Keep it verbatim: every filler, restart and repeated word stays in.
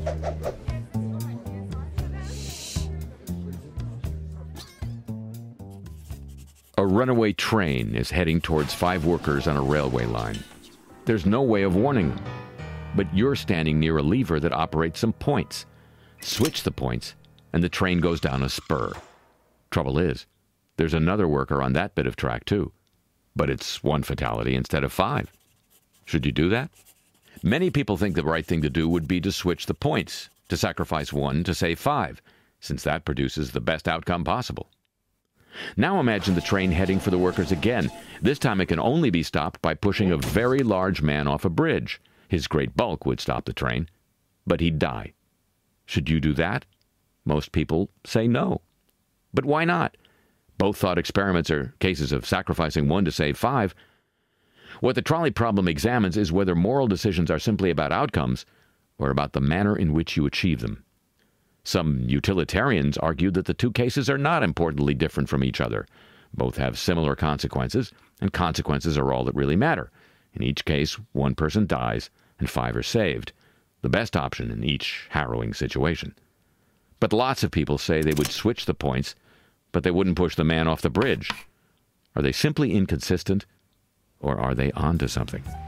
A runaway train is heading towards five workers on a railway line. There's no way of warning them, but you're standing near a lever that operates some points. Switch the points, and the train goes down a spur. Trouble is, there's another worker on that bit of track too, but it's one fatality instead of five. Should you do that? Many people think the right thing to do would be to switch the points, to sacrifice one to save five, since that produces the best outcome possible. Now imagine the train heading for the workers again. This time it can only be stopped by pushing a very large man off a bridge. His great bulk would stop the train, but he'd die. Should you do that? Most people say no. But why not? Both thought experiments are cases of sacrificing one to save five. What the trolley problem examines is whether moral decisions are simply about outcomes or about the manner in which you achieve them. Some utilitarians argue that the two cases are not importantly different from each other. Both have similar consequences, and consequences are all that really matter. In each case, one person dies and five are saved, the best option in each harrowing situation. But lots of people say they would switch the points, but they wouldn't push the man off the bridge. Are they simply inconsistent, or are they onto something?